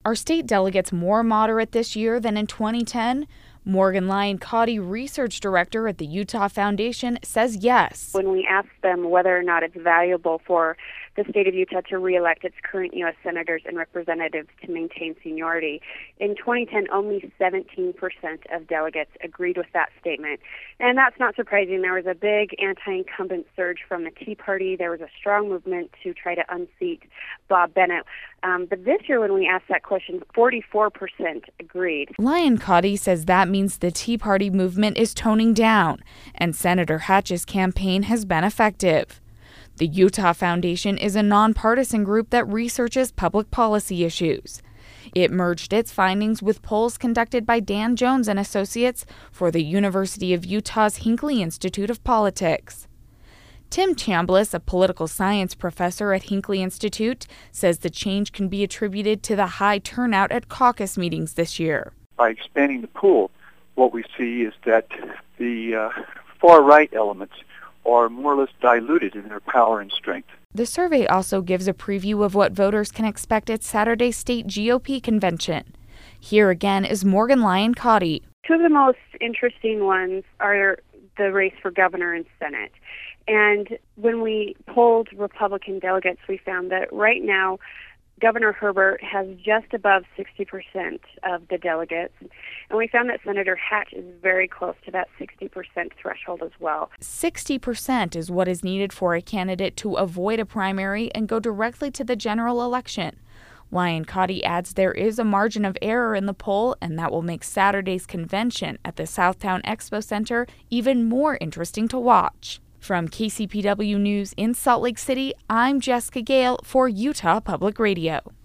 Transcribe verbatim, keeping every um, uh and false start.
Are state delegates more moderate this year than in twenty ten? Morgan Lyon-Cotti, research director at the Utah Foundation, says yes. When we ask them whether or not it's valuable for the state of Utah to reelect its current U S senators and representatives to maintain seniority, in twenty ten, only seventeen percent of delegates agreed with that statement. And that's not surprising. There was a big anti-incumbent surge from the Tea Party. There was a strong movement to try to unseat Bob Bennett. Um, but this year, when we asked that question, forty-four percent agreed. Lyon-Cotti says that means the Tea Party movement is toning down, and Senator Hatch's campaign has been effective. The Utah Foundation is a nonpartisan group that researches public policy issues. It merged its findings with polls conducted by Dan Jones and Associates for the University of Utah's Hinckley Institute of Politics. Tim Chambliss, a political science professor at Hinckley Institute, says the change can be attributed to the high turnout at caucus meetings this year. By expanding the pool, what we see is that the uh, far-right elements are more or less diluted in their power and strength. The survey also gives a preview of what voters can expect at Saturday's state G O P convention. Here again is Morgan Lyon-Cotti. Two of the most interesting ones are the race for governor and Senate. And when we polled Republican delegates, we found that right now Governor Herbert has just above sixty percent of the delegates. And we found that Senator Hatch is very close to that sixty percent threshold as well. sixty percent is what is needed for a candidate to avoid a primary and go directly to the general election. Lyon-Cotti adds there is a margin of error in the poll, and that will make Saturday's convention at the Southtown Expo Center even more interesting to watch. From K C P W News in Salt Lake City, I'm Jessica Gale for Utah Public Radio.